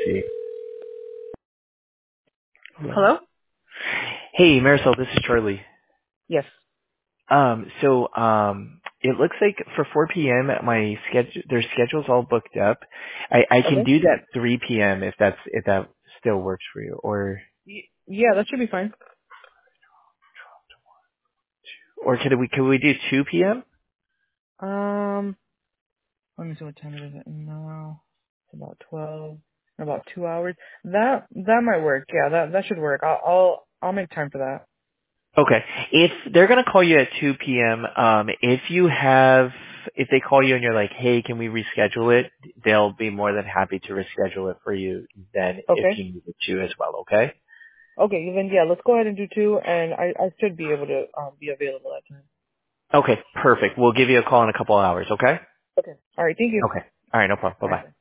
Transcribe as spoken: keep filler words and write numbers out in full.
see. Hello? Hello? Hey, Marisol, this is Charlie. Yes. Um, so um, it looks like for four p.m. my schedule, their schedule's all booked up. I, I can Okay. do that three p.m. if that's if that still works for you, or Y- Yeah, that should be fine. or could we could we do two p.m.? Um, let me see what time it is now. It's about twelve. In about two hours. That that might work. Yeah, that that should work. I'll I'll I'll make time for that. Okay. If they're gonna call you at two p.m., um, if you have if they call you and you're like, hey, can we reschedule it? They'll be more than happy to reschedule it for you then if Okay. you need to as well. Okay. Okay. Then yeah, let's go ahead and do two, and I I should be able to um be available at time. Okay, perfect. We'll give you a call in a couple of hours, okay? Okay. All right. Thank you. Okay. All right, no problem. All right. Bye-bye. Bye.